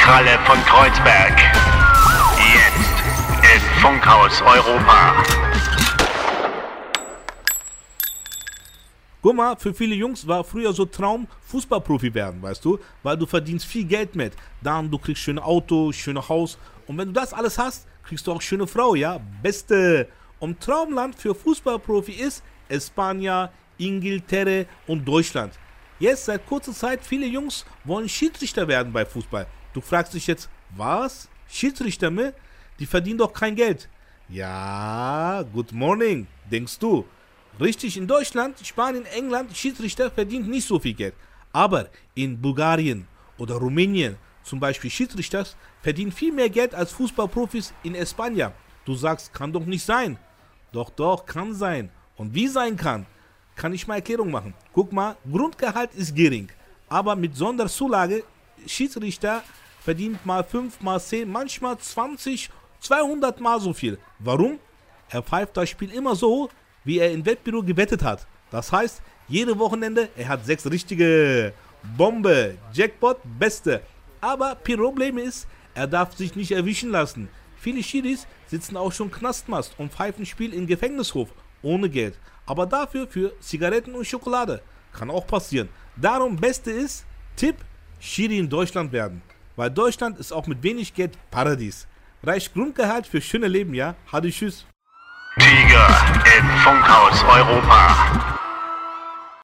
Kralle von Kreuzberg. Jetzt ist Funkhaus Europa. Guck mal, für viele Jungs war früher so Traum, Fußballprofi werden, weißt du? Weil du verdienst viel Geld mit. Dann, du kriegst schöne Auto, schöne Haus. Und wenn du das alles hast, kriegst du auch schöne Frau, ja? Beste. Und Traumland für Fußballprofi ist Spanien, Inglaterra und Deutschland. Jetzt seit kurzer Zeit, viele Jungs wollen Schiedsrichter werden bei Fußball. Du fragst dich jetzt, was? Schiedsrichter, ne? Die verdienen doch kein Geld. Ja, good morning, denkst du. Richtig, in Deutschland, Spanien, England, Schiedsrichter verdient nicht so viel Geld. Aber in Bulgarien oder Rumänien, zum Beispiel Schiedsrichter, verdienen viel mehr Geld als Fußballprofis in Spanien. Du sagst, kann doch nicht sein. Doch, kann sein. Und wie sein kann ich mal Erklärung machen. Guck mal, Grundgehalt ist gering. Aber mit Sonderzulage, Schiedsrichter verdient mal 5, mal 10, manchmal 20, 200 mal so viel. Warum? Er pfeift das Spiel immer so, wie er im Wettbüro gewettet hat. Das heißt, jede Wochenende, er hat 6 richtige. Bombe, Jackpot, Beste. Aber Problem ist, er darf sich nicht erwischen lassen. Viele Schiris sitzen auch schon Knastmast und pfeifen Spiel im Gefängnishof. Ohne Geld. Aber dafür für Zigaretten und Schokolade. Kann auch passieren. Darum Beste ist, Tipp, Schiri in Deutschland werden. Weil Deutschland ist auch mit wenig Geld Paradies. Reicht Grundgehalt für schöne Leben, ja? Hadi tschüss. Tiger im Funkhaus Europa.